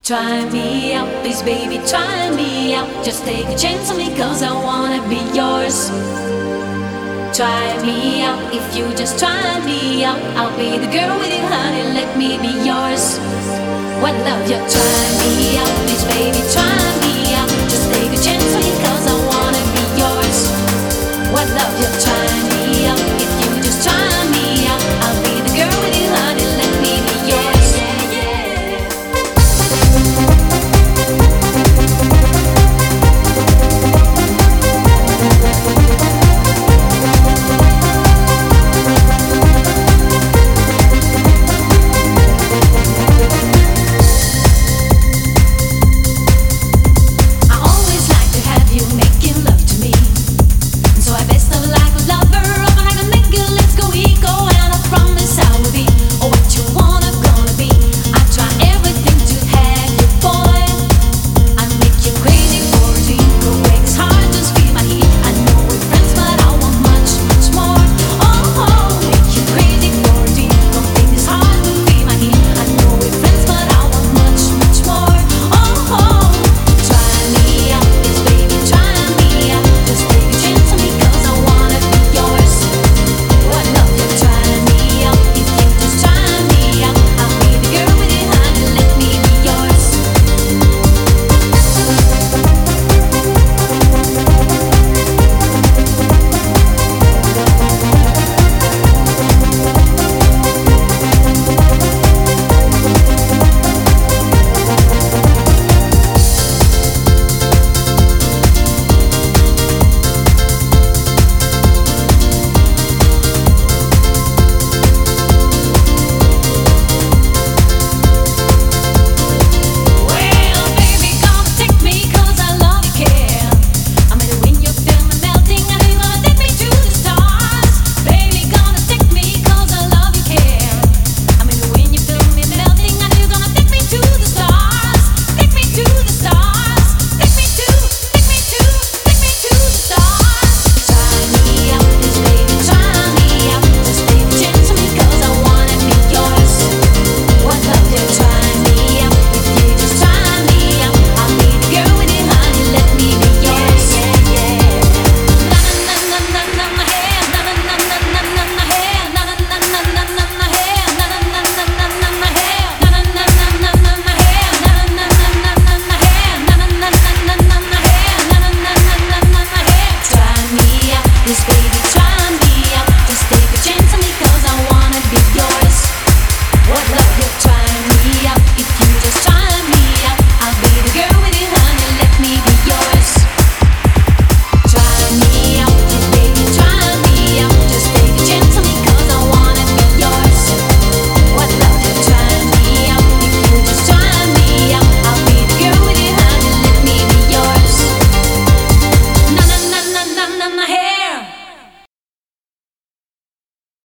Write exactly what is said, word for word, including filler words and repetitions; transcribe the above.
Try me out, please baby, try me out. Just take a chance on me cause I wanna be yours. Try me out, if you just try me out, I'll be the girl with you, honey, let me be yours. What love you try